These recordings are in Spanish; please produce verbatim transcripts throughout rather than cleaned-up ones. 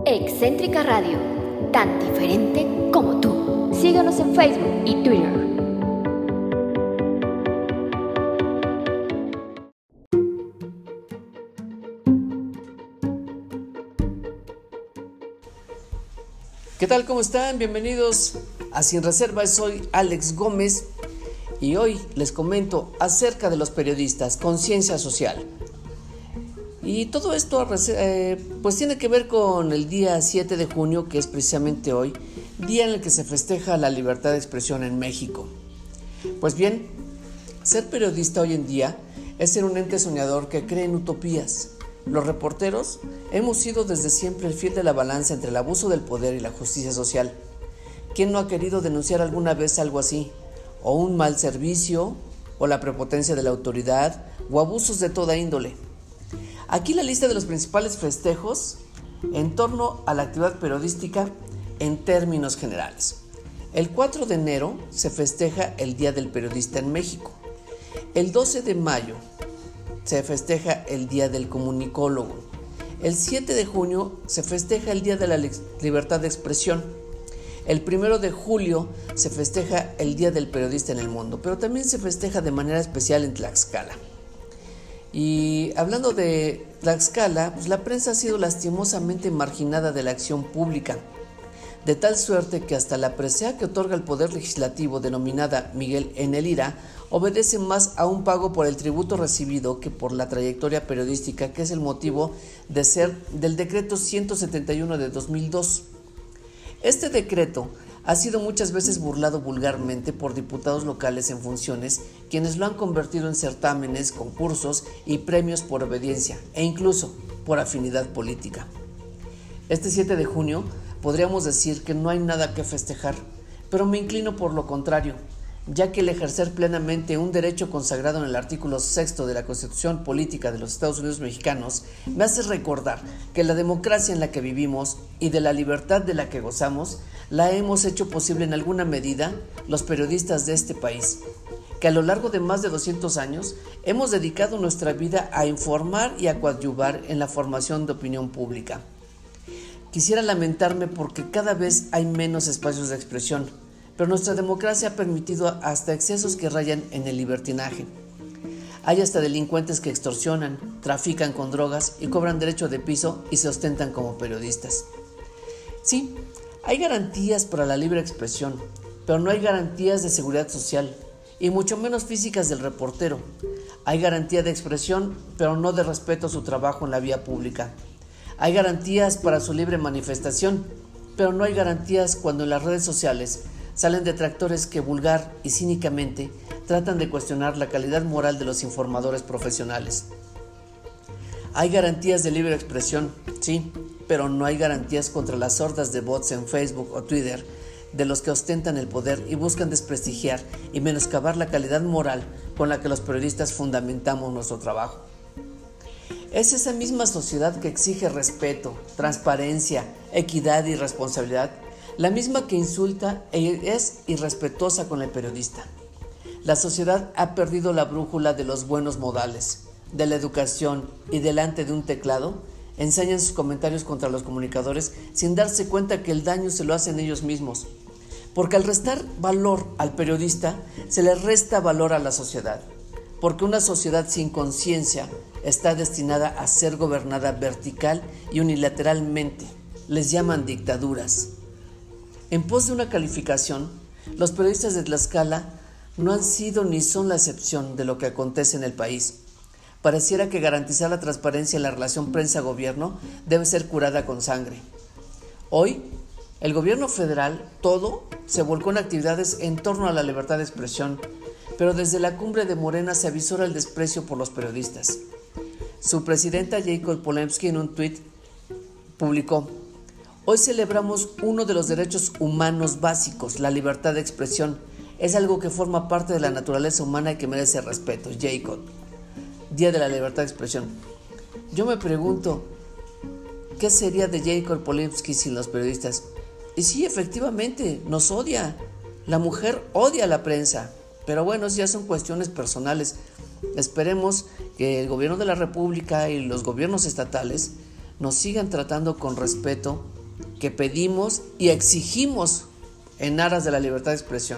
Excéntrica Radio, tan diferente como tú. Síguenos en Facebook y Twitter. ¿Qué tal? ¿Cómo están? Bienvenidos a Sin Reservas. Soy Alex Gómez y hoy les comento acerca de los periodistas, conciencia social. Y todo esto eh, pues tiene que ver con el día siete de junio, que es precisamente hoy, día en el que se festeja la libertad de expresión en México. Pues bien, ser periodista hoy en día es ser un ente soñador que cree en utopías. Los reporteros hemos sido desde siempre el fiel de la balanza entre el abuso del poder y la justicia social. ¿Quién no ha querido denunciar alguna vez algo así? O un mal servicio, o la prepotencia de la autoridad, o abusos de toda índole. Aquí la lista de los principales festejos en torno a la actividad periodística en términos generales. El cuatro de enero se festeja el Día del Periodista en México. El doce de mayo se festeja el Día del Comunicólogo. El siete de junio se festeja el Día de la Libertad de Expresión. El primero de julio se festeja el Día del Periodista en el mundo, pero también se festeja de manera especial en Tlaxcala. Y hablando de Tlaxcala, pues la prensa ha sido lastimosamente marginada de la acción pública, de tal suerte que hasta la presea que otorga el Poder Legislativo, denominada Miguel N. Lira, obedece más a un pago por el tributo recibido que por la trayectoria periodística, que es el motivo de ser del decreto ciento setenta y uno de dos mil dos. Este decreto ha sido muchas veces burlado vulgarmente por diputados locales en funciones, quienes lo han convertido en certámenes, concursos y premios por obediencia, e incluso por afinidad política. Este siete de junio podríamos decir que no hay nada que festejar, pero me inclino por lo contrario, ya que el ejercer plenamente un derecho consagrado en el artículo sexto de la Constitución Política de los Estados Unidos Mexicanos me hace recordar que la democracia en la que vivimos y de la libertad de la que gozamos la hemos hecho posible en alguna medida los periodistas de este país, que a lo largo de más de doscientos años hemos dedicado nuestra vida a informar y a coadyuvar en la formación de opinión pública. Quisiera lamentarme porque cada vez hay menos espacios de expresión, pero nuestra democracia ha permitido hasta excesos que rayan en el libertinaje. Hay hasta delincuentes que extorsionan, trafican con drogas y cobran derecho de piso y se ostentan como periodistas. Sí, hay garantías para la libre expresión, pero no hay garantías de seguridad social, y mucho menos físicas del reportero. Hay garantía de expresión, pero no de respeto a su trabajo en la vía pública. Hay garantías para su libre manifestación, pero no hay garantías cuando en las redes sociales salen detractores que vulgar y cínicamente tratan de cuestionar la calidad moral de los informadores profesionales. Hay garantías de libre expresión, sí, pero no hay garantías contra las hordas de bots en Facebook o Twitter de los que ostentan el poder y buscan desprestigiar y menoscabar la calidad moral con la que los periodistas fundamentamos nuestro trabajo. Es esa misma sociedad que exige respeto, transparencia, equidad y responsabilidad, la misma que insulta e es irrespetuosa con el periodista. La sociedad ha perdido la brújula de los buenos modales, de la educación, y delante de un teclado ensañan sus comentarios contra los comunicadores sin darse cuenta que el daño se lo hacen ellos mismos. Porque al restar valor al periodista, se le resta valor a la sociedad. Porque una sociedad sin conciencia está destinada a ser gobernada vertical y unilateralmente. Les llaman dictaduras. En pos de una calificación, los periodistas de Tlaxcala no han sido ni son la excepción de lo que acontece en el país. Pareciera que garantizar la transparencia en la relación prensa-gobierno debe ser curada con sangre. Hoy, el gobierno federal, todo, se volcó en actividades en torno a la libertad de expresión, pero desde la cumbre de Morena se avisora el desprecio por los periodistas. Su presidenta Jacob Polensky en un tuit publicó: hoy celebramos uno de los derechos humanos básicos, la libertad de expresión. Es algo que forma parte de la naturaleza humana y que merece respeto. Jacob. Día de la Libertad de Expresión. Yo me pregunto, ¿qué sería de Jacob Polensky sin los periodistas? Y sí, efectivamente, nos odia. La mujer odia a la prensa. Pero bueno, ya son cuestiones personales. Esperemos que el gobierno de la República y los gobiernos estatales nos sigan tratando con respeto que pedimos y exigimos en aras de la libertad de expresión.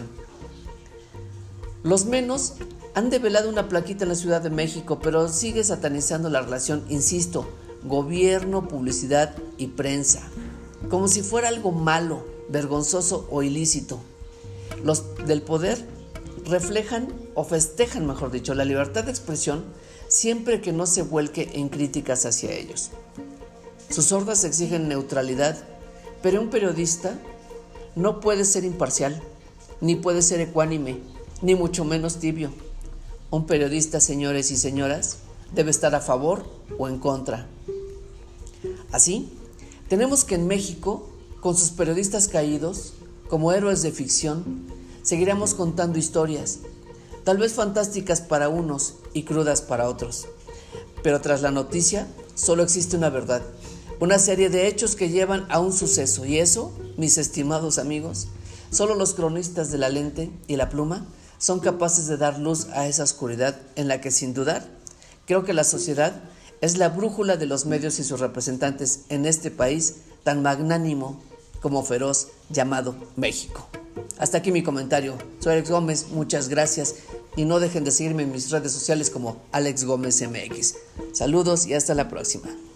Los menos han develado una plaquita en la Ciudad de México, pero sigue satanizando la relación, insisto, gobierno, publicidad y prensa, como si fuera algo malo, vergonzoso o ilícito. Los del poder reflejan o festejan, mejor dicho, la libertad de expresión siempre que no se vuelque en críticas hacia ellos. Sus hordas exigen neutralidad, pero un periodista no puede ser imparcial, ni puede ser ecuánime, ni mucho menos tibio. Un periodista, señores y señoras, debe estar a favor o en contra. Así, tenemos que en México, con sus periodistas caídos, como héroes de ficción, seguiremos contando historias, tal vez fantásticas para unos y crudas para otros. Pero tras la noticia, solo existe una verdad, una serie de hechos que llevan a un suceso. Y eso, mis estimados amigos, solo los cronistas de la lente y la pluma son capaces de dar luz a esa oscuridad en la que, sin dudar, creo que la sociedad es la brújula de los medios y sus representantes en este país tan magnánimo como feroz llamado México. Hasta aquí mi comentario. Soy Alex Gómez, muchas gracias y no dejen de seguirme en mis redes sociales como Alex Gómez M X. Saludos y hasta la próxima.